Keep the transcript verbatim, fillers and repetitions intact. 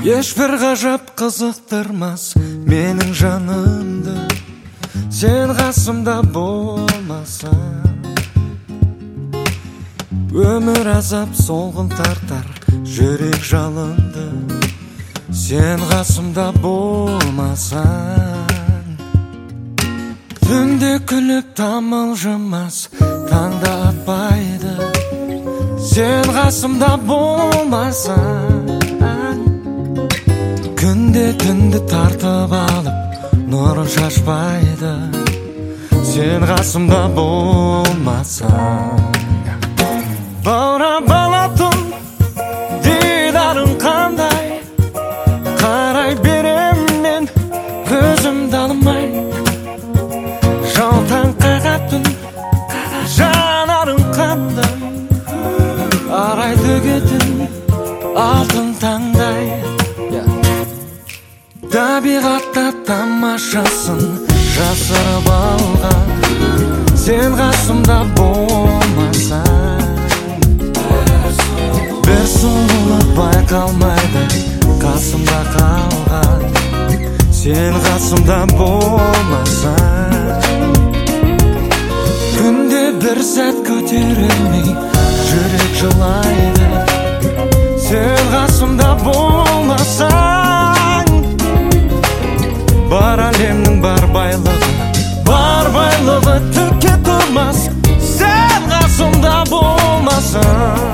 Ешбір ғажап қызықтырмас менің жанымды, сен қасымда болмасаң. Өмір азап солғын тартар жүрек жалынды, сен қасымда болмасаң. Түнде күліп тамылжымас таңда атпайды, сен қасымда болмасаң. Күнде түнді тартып алып нұрын шашпайды, сен қасымда болмасаң. Баурап алатын дидарың қандай, қарай берем мен көзімді алмай. Жаутаң қағатын жанарың қандай, арай төгетін алтын таңдай. Табиғатта тамашасын жасырып алған, сен қасымда болмасаң. Бір сұлулық байқалмайды қасымда қалған, сен қасымда болмасаң. Күнде бір сәт көтерілмей жүрек жылайды, сен қасымда болмасаң. Бар әлемнің бар байлығы, бар байлығы түкке тұрмас, сен қасымда болмасаң.